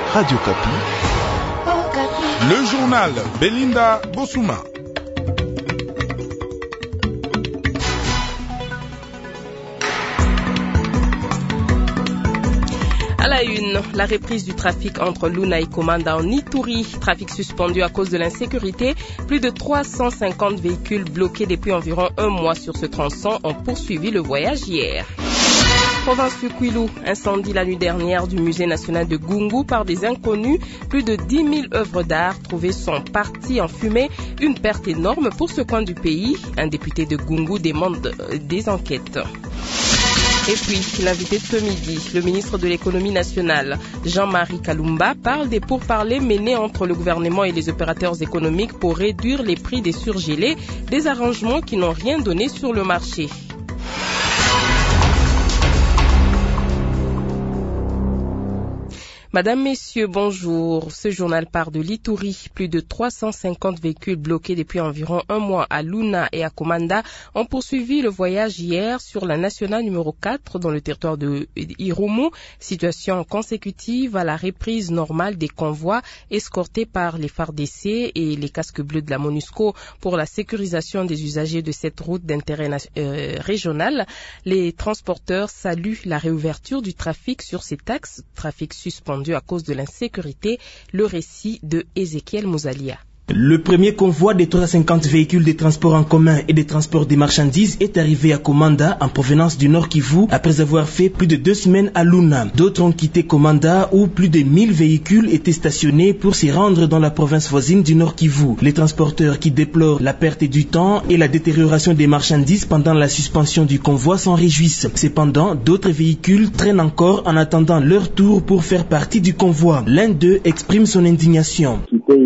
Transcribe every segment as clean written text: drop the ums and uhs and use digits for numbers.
Radio Kapi. Le journal Belinda Bossouma. À la une, la reprise du trafic entre Luna et Komanda en Ituri. Trafic suspendu à cause de l'insécurité. Plus de 350 véhicules bloqués depuis environ un mois sur ce tronçon ont poursuivi le voyage hier. Province du Kwilu, incendie la nuit dernière du musée national de Gungu par des inconnus. Plus de 10 000 œuvres d'art trouvées sont parties en fumée. Une perte énorme pour ce coin du pays. Un député de Gungu demande des enquêtes. Et puis, l'invité de ce midi, le ministre de l'économie nationale, Jean-Marie Kalumba, parle des pourparlers menés entre le gouvernement et les opérateurs économiques pour réduire les prix des surgelés, des arrangements qui n'ont rien donné sur le marché. Madame, Messieurs, bonjour. Ce journal part de l'Ituri. Plus de 350 véhicules bloqués depuis environ un mois à Luna et à Komanda ont poursuivi le voyage hier sur la nationale numéro 4 dans le territoire de Irumu. Situation consécutive à la reprise normale des convois escortés par les FARDC et les casques bleus de la MONUSCO pour la sécurisation des usagers de cette route d'intérêt régional. Les transporteurs saluent la réouverture du trafic sur cet axe, trafic suspendu à cause de l'insécurité. Le récit de Ezekiel Mouzalia. Le premier convoi des 350 véhicules de transport en commun et de transport des marchandises est arrivé à Komanda en provenance du Nord Kivu après avoir fait plus de 2 semaines à Luna. D'autres ont quitté Komanda où plus de 1000 véhicules étaient stationnés pour s'y rendre dans la province voisine du Nord Kivu. Les transporteurs qui déplorent la perte du temps et la détérioration des marchandises pendant la suspension du convoi s'en réjouissent. Cependant, d'autres véhicules traînent encore en attendant leur tour pour faire partie du convoi. L'un d'eux exprime son indignation.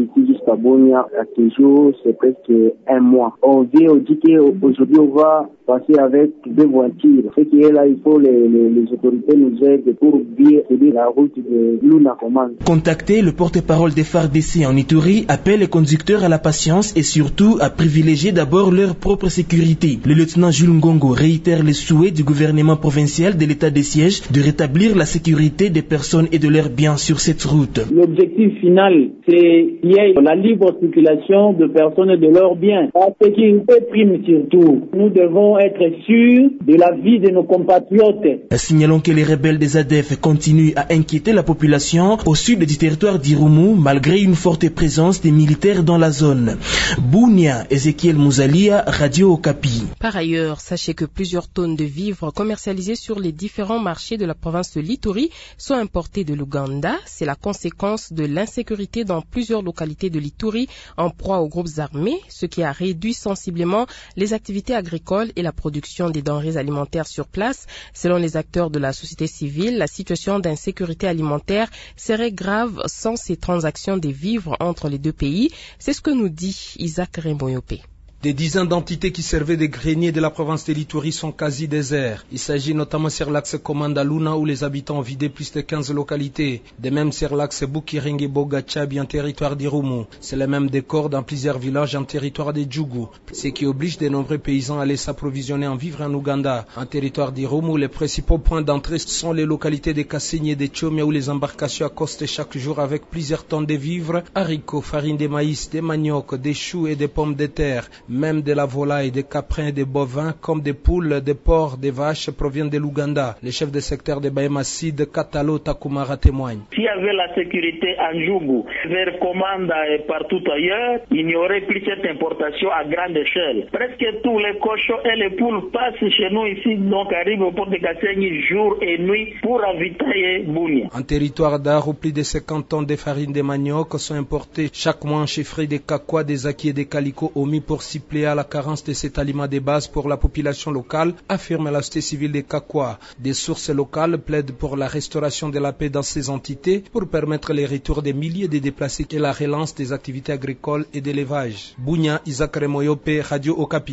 Bunia à toujours, c'est presque un mois. On dit qu'aujourd'hui on va passer avec 2 voitures. Ce qui est là, il faut les autorités nous aident pour bien aider la route de Luna Komanda. Contacté, le porte-parole des FARDC en Ituri appelle les conducteurs à la patience et surtout à privilégier d'abord leur propre sécurité. Le lieutenant Jules Ngongo réitère les souhaits du gouvernement provincial de l'état des sièges de rétablir la sécurité des personnes et de leurs biens sur cette route. L'objectif final, c'est qu'il y ait la libre circulation de personnes et de leurs biens. La sécurité prime surtout. Nous devons être sûrs de la vie de nos compatriotes. Signalons que les rebelles des ADF continuent à inquiéter la population au sud du territoire d'Irumu malgré une forte présence des militaires dans la zone. Bunia, Ezekiel Mouzalia, Radio Okapi. Par ailleurs, sachez que plusieurs tonnes de vivres commercialisés sur les différents marchés de la province de l'Ituri sont importées de l'Ouganda. C'est la conséquence de l'insécurité dans plusieurs localités de l'Ituri en proie aux groupes armés, ce qui a réduit sensiblement les activités agricoles et la production des denrées alimentaires sur place. Selon les acteurs de la société civile, la situation d'insécurité alimentaire serait grave sans ces transactions des vivres entre les deux pays. C'est ce que nous dit Isaac Remboyopé. Des dizaines d'entités qui servaient de greniers de la province de l'Ituri sont quasi déserts. Il s'agit notamment sur l'axe Komanda Luna où les habitants ont vidé plus de 15 localités. De même sur l'axe Bukiringi Bogachabi en territoire d'Irumu. C'est le même décor dans plusieurs villages en territoire de Djougou. Ce qui oblige de nombreux paysans à aller s'approvisionner en vivres en Ouganda. En territoire d'Irumu, les principaux points d'entrée sont les localités de Kassigny et de Tchomia où les embarcations accostent chaque jour avec plusieurs tonnes de vivres, haricots, farine de maïs, des maniocs, des choux et des pommes de terre. Même de la volaille, des caprins, des bovins, comme des poules, des porcs, des vaches proviennent de l'Ouganda. Le chef de secteur de Baïmasid, Katalo Takumara, témoigne. S'il y avait la sécurité en Djougou, vers Komanda et partout ailleurs, il n'y aurait plus cette importation à grande échelle. Presque tous les cochons et les poules passent chez nous ici, donc arrivent au port de Kassigny jour et nuit pour ravitailler Bunia. En territoire d'Aro, plus de 50 tonnes de farine de manioc sont importées chaque mois en chiffres des kakwa, des akis et des calicots omis pour suppléer à la carence de cet aliment de base pour la population locale, affirme la société civile de Kakwa. Des sources locales plaident pour la restauration de la paix dans ces entités pour permettre le retour des milliers de déplacés et la relance des activités agricoles et d'élevage. Bunia, Isaac Remoyope, Radio Okapi.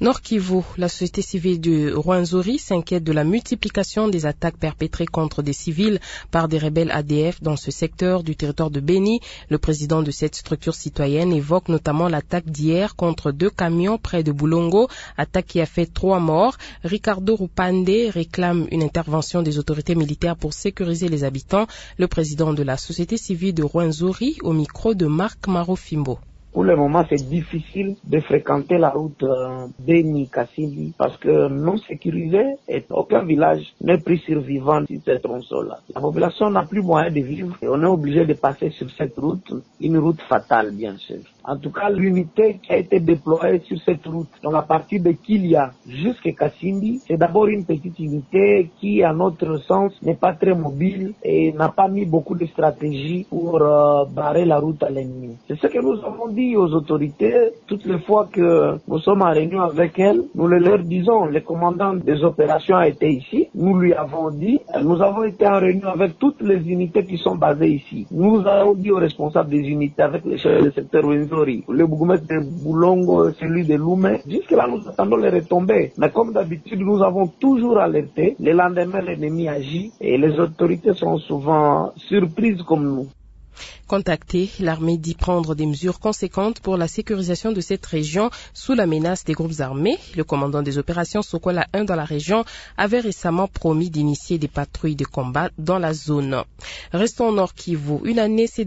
Nord Kivu, la société civile de Rwenzori s'inquiète de la multiplication des attaques perpétrées contre des civils par des rebelles ADF dans ce secteur du territoire de Beni. Le président de cette structure citoyenne évoque notamment l'attaque d'hier contre 2 camions près de Boulongo, attaque qui a fait 3 morts. Ricardo Rupande réclame une intervention des autorités militaires pour sécuriser les habitants. Le président de la société civile de Rwenzori au micro de Marc Marofimbo. Pour le moment, c'est difficile de fréquenter la route Beni-Kasindi parce que non sécurisé et aucun village n'est pris survivant sur ce tronçon-là. La population n'a plus moyen de vivre et on est obligé de passer sur cette route, une route fatale bien sûr. En tout cas, l'unité qui a été déployée sur cette route, dans la partie de Kilia jusqu'à Kasindi, c'est d'abord une petite unité qui, à notre sens, n'est pas très mobile et n'a pas mis beaucoup de stratégie pour barrer la route à l'ennemi. C'est ce que nous avons dit aux autorités toutes les fois que nous sommes en réunion avec elles. Nous leur disons, le commandant des opérations a été ici. Nous lui avons dit, nous avons été en réunion avec toutes les unités qui sont basées ici. Nous avons dit aux responsables des unités, avec les chefs du secteur le bourgmestre de Boulongo, celui de Loumé. Jusque-là, nous attendons les retombées. Mais comme d'habitude, nous avons toujours alerté. Le lendemain, l'ennemi agit et les autorités sont souvent surprises comme nous. Contacté, l'armée dit prendre des mesures conséquentes pour la sécurisation de cette région sous la menace des groupes armés. Le commandant des opérations Sokola 1 dans la région avait récemment promis d'initier des patrouilles de combat dans la zone. Restons au Nord Kivu. Une année s'est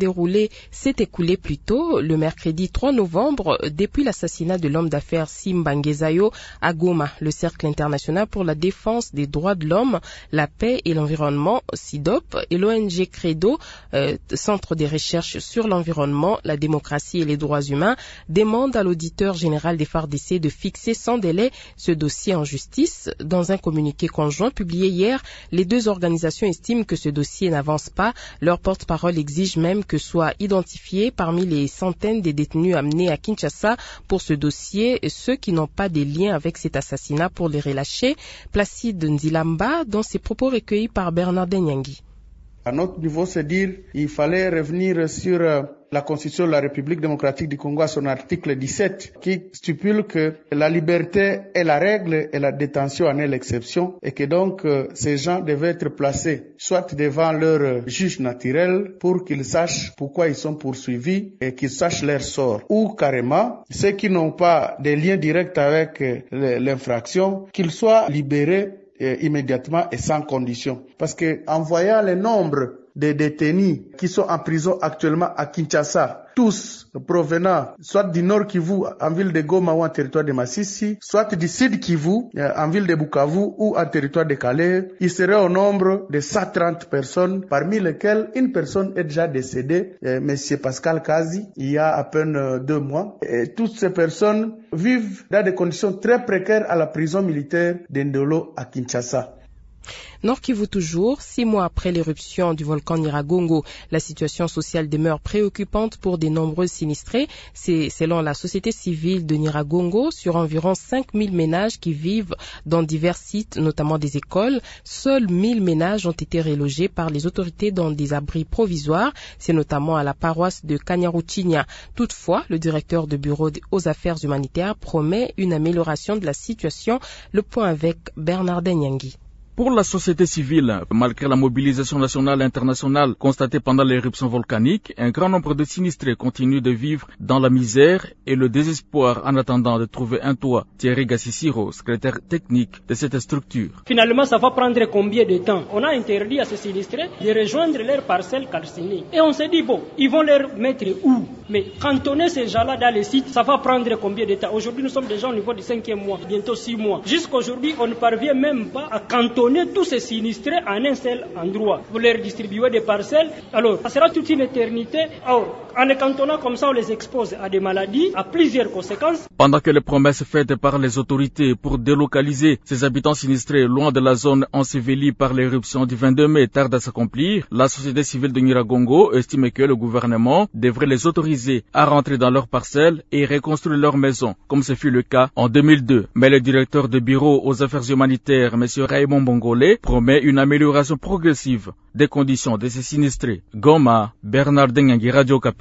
écoulée plus tôt, le mercredi 3 novembre, depuis l'assassinat de l'homme d'affaires Simba Ngezayo à Goma. Le Cercle international pour la défense des droits de l'homme, la paix et l'environnement, CIDOP, et l'ONG Credo, Centre des recherches sur l'environnement, la démocratie et les droits humains, demandent à l'auditeur général des FARDC de fixer sans délai ce dossier en justice. Dans un communiqué conjoint publié hier, les 2 organisations estiment que ce dossier n'avance pas. Leur porte-parole exige même que soient identifiés parmi les centaines de détenus amenés à Kinshasa pour ce dossier ceux qui n'ont pas des liens avec cet assassinat pour les relâcher. Placide Nzilamba, dans ses propos recueillis par Bernard Nyangi. À notre niveau, c'est dire il fallait revenir sur la Constitution de la République démocratique du Congo à son article 17 qui stipule que la liberté est la règle et la détention en est l'exception et que donc ces gens devaient être placés soit devant leur juge naturel pour qu'ils sachent pourquoi ils sont poursuivis et qu'ils sachent leur sort ou carrément ceux qui n'ont pas de lien direct avec l'infraction qu'ils soient libérés immédiatement et sans condition. Parce que en voyant le nombre de détenus qui sont en prison actuellement à Kinshasa, tous provenant soit du Nord Kivu en ville de Goma ou en territoire de Masisi, soit du Sud Kivu en ville de Bukavu ou en territoire de Calais, il serait au nombre de 130 personnes, parmi lesquelles une personne est déjà décédée, Monsieur Pascal Kazi, il y a à peine 2 mois. Et toutes ces personnes vivent dans des conditions très précaires à la prison militaire d'Endolo à Kinshasa. Nord Kivu toujours, 6 mois après l'éruption du volcan Nyiragongo, la situation sociale demeure préoccupante pour de nombreux sinistrés. C'est selon la société civile de Nyiragongo, sur environ 5000 ménages qui vivent dans divers sites, notamment des écoles, seuls 1000 ménages ont été relogés par les autorités dans des abris provisoires. C'est notamment à la paroisse de Kanyaruchinya. Toutefois, le directeur de bureau aux affaires humanitaires promet une amélioration de la situation. Le point avec Bernard Nyangi. Pour la société civile, malgré la mobilisation nationale et internationale constatée pendant l'éruption volcanique, un grand nombre de sinistrés continuent de vivre dans la misère et le désespoir en attendant de trouver un toit. Thierry Gassissiro, secrétaire technique de cette structure. Finalement, ça va prendre combien de temps? On a interdit à ces sinistrés de rejoindre leurs parcelles calcinées. Et on s'est dit, bon, ils vont les mettre où? Mais cantonner ces gens-là dans les sites, ça va prendre combien de temps? Aujourd'hui, nous sommes déjà au niveau du 5e mois, bientôt 6 mois. Jusqu'aujourd'hui, on ne parvient même pas à cantonner tous ces sinistrés en un seul endroit. Vous leur distribuez des parcelles, alors ça sera toute une éternité. Alors, en les cantonnant comme ça, on les expose à des maladies, à plusieurs conséquences. Pendant que les promesses faites par les autorités pour délocaliser ces habitants sinistrés loin de la zone ensevelie par l'éruption du 22 mai tardent à s'accomplir, la société civile de Nyiragongo estime que le gouvernement devrait les autoriser à rentrer dans leurs parcelles et reconstruire leurs maisons, comme ce fut le cas en 2002. Mais le directeur de bureau aux affaires humanitaires, M. Raymond Bongolé, promet une amélioration progressive des conditions de ces sinistrés. Goma, Bernard Nyangi, Radio Kapi.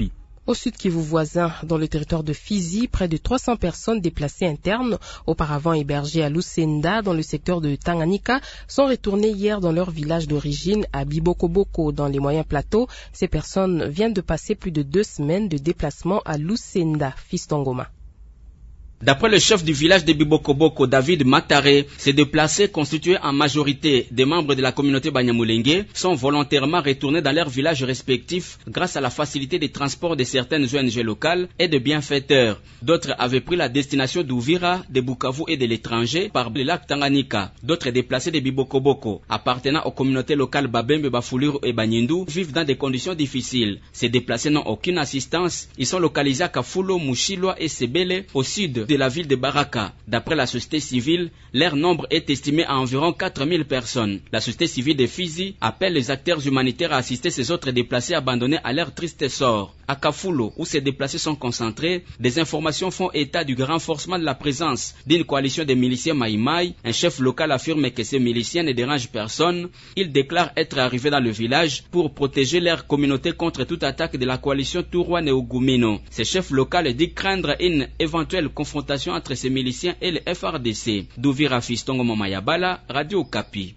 Au sud Kivu voisin, dans le territoire de Fizi, près de 300 personnes déplacées internes, auparavant hébergées à Lusenda, dans le secteur de Tanganyika, sont retournées hier dans leur village d'origine à Bibokoboko, dans les moyens plateaux. Ces personnes viennent de passer plus de 2 semaines de déplacement à Lusenda, Fistongoma. D'après le chef du village de Bibokoboko, David Matare, ces déplacés constitués en majorité des membres de la communauté Banyamulenge sont volontairement retournés dans leurs villages respectifs grâce à la facilité des transports de certaines ONG locales et de bienfaiteurs. D'autres avaient pris la destination d'Ouvira, de Bukavu et de l'étranger par le lac Tanganyika. D'autres déplacés de Bibokoboko, appartenant aux communautés locales Babembe, Bafuluru et Banyindu, vivent dans des conditions difficiles. Ces déplacés n'ont aucune assistance. Ils sont localisés à Kafulo, Mushilwa et Sebele, au sud de la ville de Baraka. D'après la société civile, leur nombre est estimé à environ 4000 personnes. La société civile de Fizi appelle les acteurs humanitaires à assister ces autres déplacés abandonnés à leur triste sort. À Kafulo, où ces déplacés sont concentrés, des informations font état du renforcement de la présence d'une coalition de miliciens Maïmaï. Un chef local affirme que ces miliciens ne dérangent personne. Il déclare être arrivé dans le village pour protéger leur communauté contre toute attaque de la coalition Tourouane et Ogumino. Ce chef local dit craindre une éventuelle confrontation entre ces miliciens et le FRDC. D'Ouvira Fistongo Momayabala, Radio Okapi.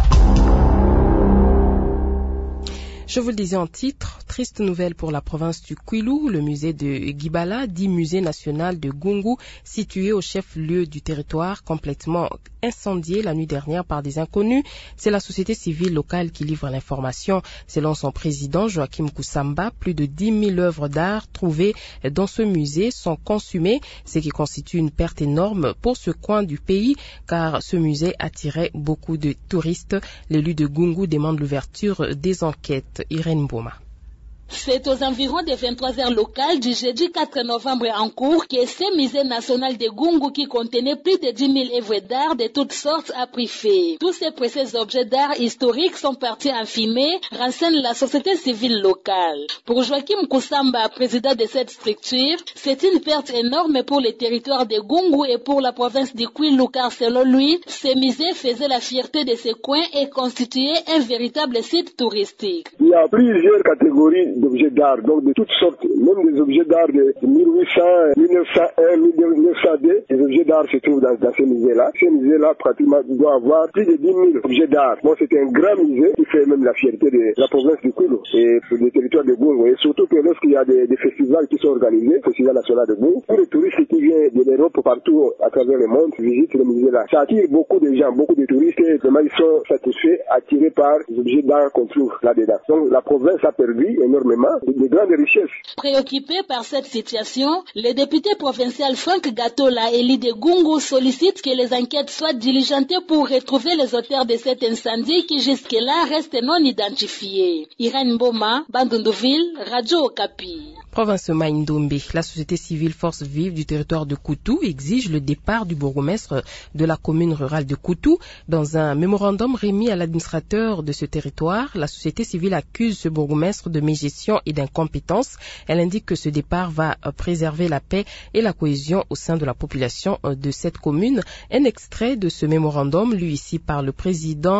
Je vous le disais en titre, triste nouvelle pour la province du Kwilu. Le musée de Gibala, dit musée national de Gungu, situé au chef-lieu du territoire, complètement incendié la nuit dernière par des inconnus. C'est la société civile locale qui livre l'information. Selon son président, Joachim Kusamba, plus de 10 000 œuvres d'art trouvées dans ce musée sont consumées, ce qui constitue une perte énorme pour ce coin du pays, car ce musée attirait beaucoup de touristes. L'élu de Gungu demande l'ouverture des enquêtes. Irène Boma. C'est aux environs des 23h locales du jeudi 4 novembre en cours que ce musée national de Gungu qui contenait plus de 10 000 œuvres d'art de toutes sortes a pris feu. Tous ces précieux objets d'art historiques sont partis en fumée, renseigne la société civile locale. Pour Joachim Kusamba, président de cette structure, c'est une perte énorme pour le territoire de Gungu et pour la province du Kwilu, car selon lui, ce musée faisait la fierté de ce coin et constituait un véritable site touristique. Il y a plusieurs catégories d'objets d'art, donc de toutes sortes, même des objets d'art de 1800, 1901, 1902, les objets d'art se trouvent dans ce musée-là. Ce musée-là, pratiquement, doit avoir plus de 10 000 objets d'art. Bon, c'est un grand musée qui fait même la fierté de la province du Kwilu et du territoire de Gungu. Et surtout que lorsqu'il y a des festivals qui sont organisés, le Festival national de Gungu, tous les touristes qui viennent de l'Europe partout à travers le monde visitent le musée-là. Ça attire beaucoup de gens, beaucoup de touristes, et vraiment ils sont satisfaits, attirés par les objets d'art qu'on trouve là-dedans. Donc la province a perdu énormément de grandes richesses. Préoccupé par cette situation, le député provincial Franck Gatola, élu de Gungu, sollicite que les enquêtes soient diligentées pour retrouver les auteurs de cet incendie qui jusque-là restent non identifiés. Irène Boma, Bandundouville, Radio Okapi. Province Maïndombe, la société civile Force Vive du territoire de Koutou exige le départ du bourgmestre de la commune rurale de Koutou. Dans un mémorandum remis à l'administrateur de ce territoire, la société civile accuse ce bourgmestre de mégestion et d'incompétence. Elle indique que ce départ va préserver la paix et la cohésion au sein de la population de cette commune. Un extrait de ce mémorandum, lu ici par le président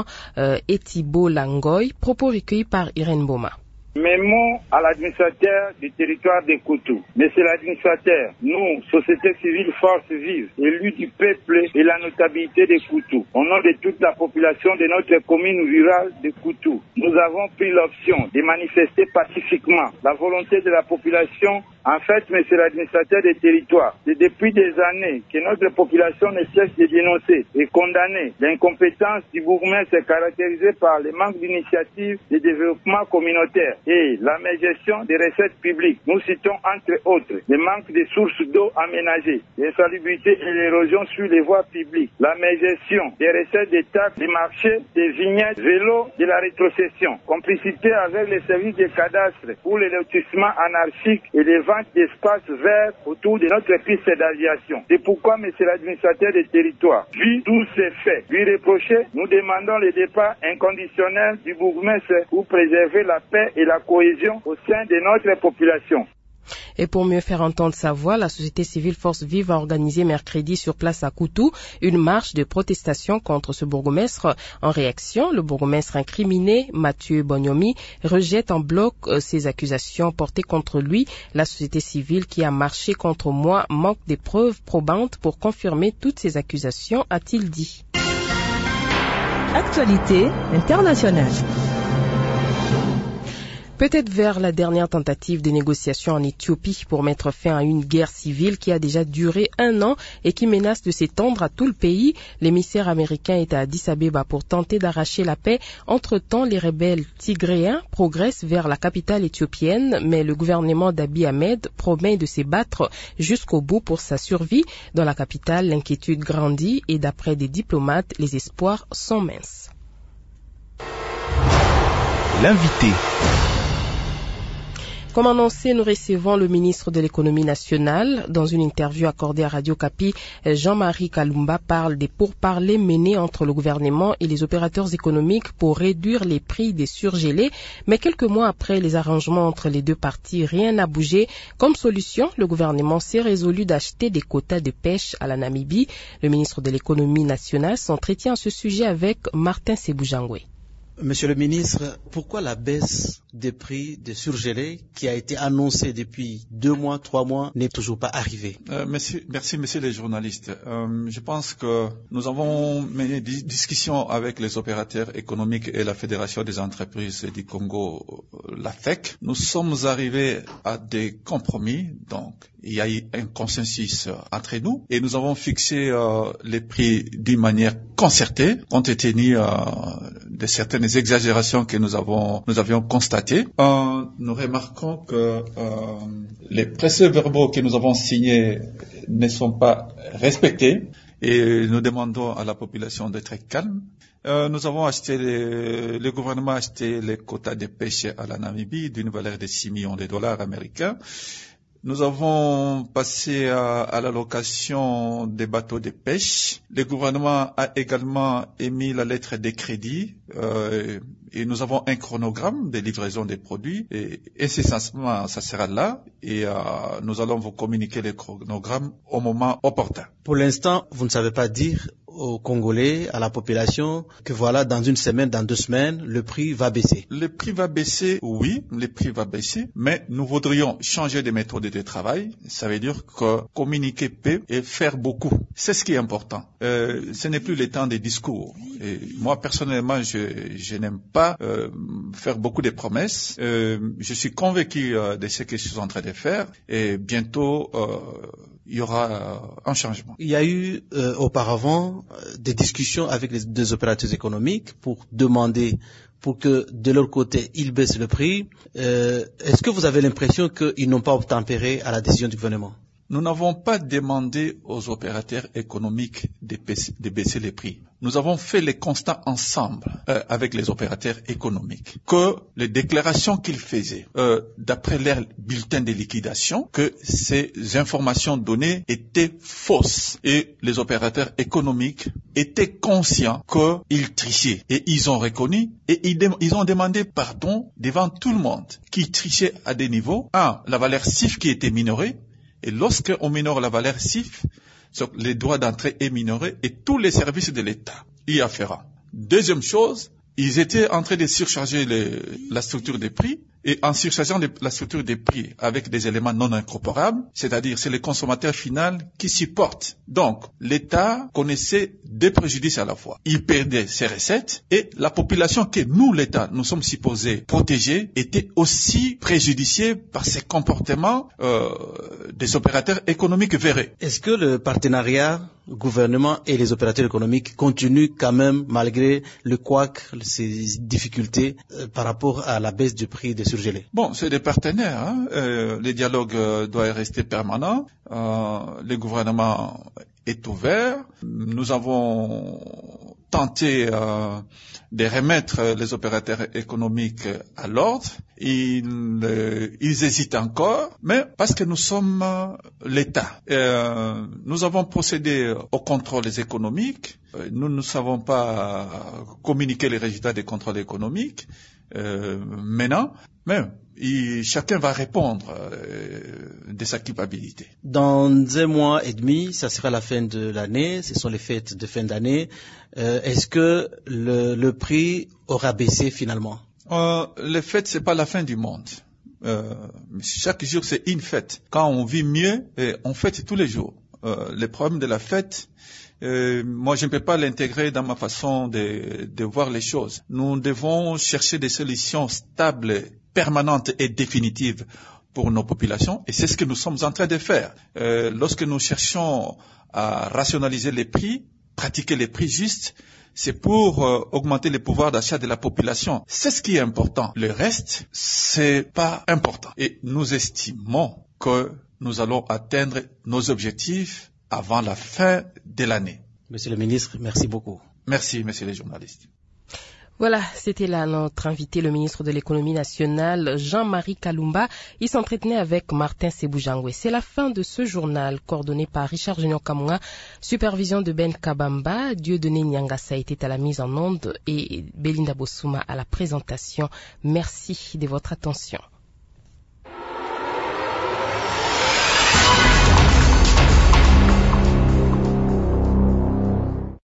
Etibo Langoy, propos recueillis par Irène Boma. Mes mots à l'administrateur du territoire de Koutou. Monsieur l'administrateur, nous, société civile Force Vive, élus du peuple et la notabilité de Koutou, au nom de toute la population de notre commune rurale de Koutou, nous avons pris l'option de manifester pacifiquement la volonté de la population. En fait, monsieur l'administrateur des territoires, c'est depuis des années que notre population ne cesse de dénoncer et condamner l'incompétence du bourgmestre caractérisée par le manque d'initiative de développement communautaire et la mégestion des recettes publiques. Nous citons entre autres le manque de sources d'eau aménagées, l'insalubrité et l'érosion sur les voies publiques, la mégestion des recettes des taxes, des marchés, des vignettes, vélos, de la rétrocession, complicité avec les services de cadastre pour le lotissement anarchique et les ventes d'espaces verts autour de notre piste d'aviation. C'est pourquoi, monsieur l'administrateur des territoires, vu tous ces faits, lui reprocher, nous demandons le départ inconditionnel du bourgmestre pour préserver la paix et la cohésion au sein de notre population. Et pour mieux faire entendre sa voix, la société civile Force Vive a organisé mercredi sur place à Koutou une marche de protestation contre ce bourgmestre. En réaction, le bourgmestre incriminé, Mathieu Bonyomi, rejette en bloc ces accusations portées contre lui. La société civile qui a marché contre moi manque des preuves probantes pour confirmer toutes ces accusations, a-t-il dit. Actualité internationale. Peut-être vers la dernière tentative de négociation en Éthiopie pour mettre fin à une guerre civile qui a déjà duré 1 an et qui menace de s'étendre à tout le pays. L'émissaire américain est à Addis Abeba pour tenter d'arracher la paix. Entre-temps, les rebelles tigréens progressent vers la capitale éthiopienne, mais le gouvernement d'Abiy Ahmed promet de se battre jusqu'au bout pour sa survie. Dans la capitale, l'inquiétude grandit et d'après des diplomates, les espoirs sont minces. L'invité. Comme annoncé, nous recevons le ministre de l'économie nationale. Dans une interview accordée à Radio Kapi, Jean-Marie Kalumba parle des pourparlers menés entre le gouvernement et les opérateurs économiques pour réduire les prix des surgelés. Mais quelques mois après les arrangements entre les deux parties, rien n'a bougé. Comme solution, le gouvernement s'est résolu d'acheter des quotas de pêche à la Namibie. Le ministre de l'économie nationale s'entretient à ce sujet avec Martin Seboujangwe. Monsieur le ministre, pourquoi la baisse des prix des surgelés qui a été annoncée depuis 2 mois, 3 mois n'est toujours pas arrivée? Merci, messieurs les journalistes. Je pense que nous avons mené des discussions avec les opérateurs économiques et la Fédération des entreprises du Congo, la FEC. Nous sommes arrivés à des compromis, donc il y a eu un consensus entre nous et nous avons fixé les prix d'une manière concertée, compte tenu de certaines exagérations que nous avions constatées. Nous remarquons que les procès-verbaux que nous avons signés ne sont pas respectés et nous demandons à la population d'être calme. Nous avons acheté, le gouvernement a acheté les quotas de pêche à la Namibie d'une valeur de 6 millions de dollars américains. Nous avons passé à la location des bateaux de pêche. Le gouvernement a également émis la lettre de crédit et nous avons un chronogramme de livraison des produits. Et incessamment, ça sera là et nous allons vous communiquer le chronogramme au moment opportun. Pour l'instant, vous ne savez pas dire aux Congolais, à la population, que voilà, dans 1 semaine, dans 2 semaines, le prix va baisser. Le prix va baisser, oui, le prix va baisser, mais nous voudrions changer de méthode de travail. Ça veut dire que communiquer peu et faire beaucoup. C'est ce qui est important. Ce n'est plus le temps des discours. Et moi, personnellement, je n'aime pas faire beaucoup de promesses. Je suis convaincu de ce que je suis en train de faire et bientôt, il y aura un changement. Il y a eu auparavant des discussions avec les deux opérateurs économiques pour demander pour que de leur côté ils baissent le prix. Est-ce que vous avez l'impression qu'ils n'ont pas obtempéré à la décision du gouvernement? Nous n'avons pas demandé aux opérateurs économiques de baisser les prix. Nous avons fait les constats ensemble avec les opérateurs économiques que les déclarations qu'ils faisaient d'après leur bulletin de liquidation, que ces informations données étaient fausses. Et les opérateurs économiques étaient conscients qu'ils trichaient. Et ils ont reconnu et ils ont demandé pardon devant tout le monde qui trichait à des niveaux. La valeur CIF qui était minorée. Et lorsqu'on minore la valeur CIF, les droits d'entrée est minoré et tous les services de l'État y afférent. Deuxième chose, ils étaient en train de surcharger la structure des prix. Et en surchargeant la structure des prix avec des éléments non incorporables, c'est-à-dire c'est le consommateur final qui supporte. Donc, l'État connaissait deux préjudices à la fois. Il perdait ses recettes et la population que nous, l'État, nous sommes supposés protéger était aussi préjudiciée par ces comportements des opérateurs économiques véreux. Est-ce que le partenariat gouvernement et les opérateurs économiques continuent quand même, malgré le couac, ces difficultés par rapport à la baisse du prix des surgelés? Bon, c'est des partenaires. Le dialogue doit rester permanent. Le gouvernement est ouvert. Nous avons tenté de remettre les opérateurs économiques à l'ordre. Ils hésitent encore, mais parce que nous sommes l'État. Nous avons procédé aux contrôles économiques. Nous ne savons pas communiquer les résultats des contrôles économiques maintenant, mais chacun va répondre de sa culpabilité. Dans 1 mois et demi, ça sera la fin de l'année, ce sont les fêtes de fin d'année. Est-ce que le prix aura baissé finalement? Les fêtes, c'est pas la fin du monde. Chaque jour, c'est une fête. Quand on vit mieux, on fête tous les jours. Les problèmes de la fête, moi, je ne peux pas l'intégrer dans ma façon de voir les choses. Nous devons chercher des solutions stables, permanentes et définitives pour nos populations, et c'est ce que nous sommes en train de faire. Lorsque nous cherchons à rationaliser les prix, pratiquer les prix justes, c'est pour augmenter le pouvoir d'achat de la population. C'est ce qui est important. Le reste, c'est pas important. Et nous estimons que nous allons atteindre nos objectifs avant la fin de l'année. Monsieur le ministre, merci beaucoup. Merci, messieurs les journalistes. Voilà, c'était là notre invité, le ministre de l'économie nationale, Jean-Marie Kalumba. Il s'entretenait avec Martin Seboujangwe. C'est la fin de ce journal, coordonné par Richard Junior Kamunga, supervision de Ben Kabamba, Dieudonné Nyangasa était à la mise en onde et Belinda Bosuma à la présentation. Merci de votre attention.